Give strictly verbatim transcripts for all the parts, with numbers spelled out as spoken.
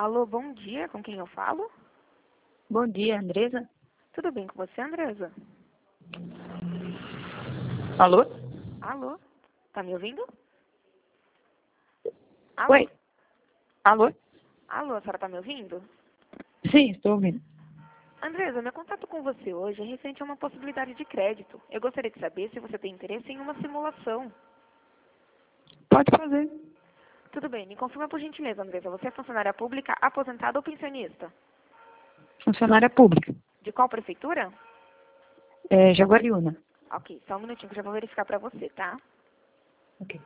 Alô, bom dia, com quem eu falo? Bom dia, Andresa. Tudo bem com você, Andresa? Alô? Alô, tá me ouvindo? Alô? Oi. Alô? Alô, a senhora tá me ouvindo? Sim, estou ouvindo. Andresa, meu contato com você hoje é referente a uma possibilidade de crédito. Eu gostaria de saber se você tem interesse em uma simulação. Pode fazer. Tudo bem, me confirma por gentileza, Andresa. Você é funcionária pública, aposentada ou pensionista? Funcionária pública. De qual prefeitura? É, Jaguariúna. Ok, só um minutinho que eu já vou verificar pra você, tá? Ok.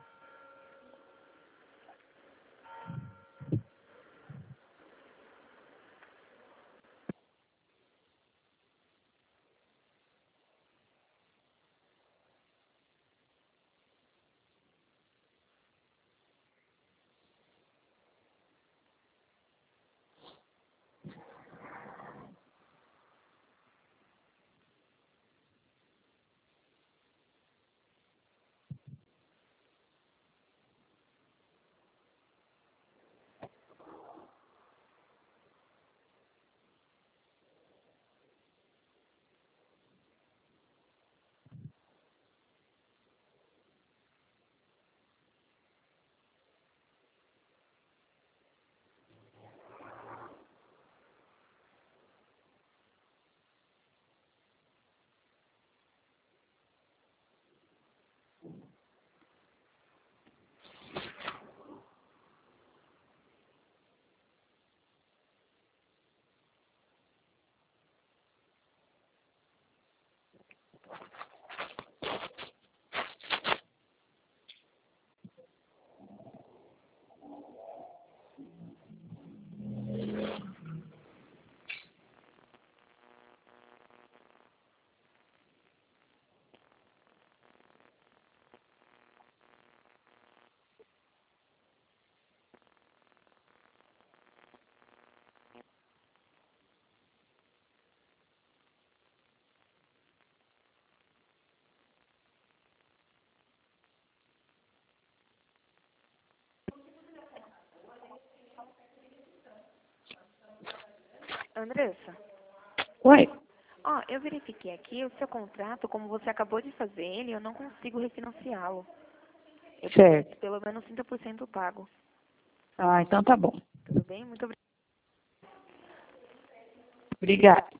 Andressa? Oi. Ó, eu verifiquei aqui o seu contrato, como você acabou de fazer ele, eu não consigo refinanciá-lo. Eu preciso Certo. de pelo menos trinta por cento pago. Ah, então tá bom. Tudo bem? Muito obrigada. Obrigada.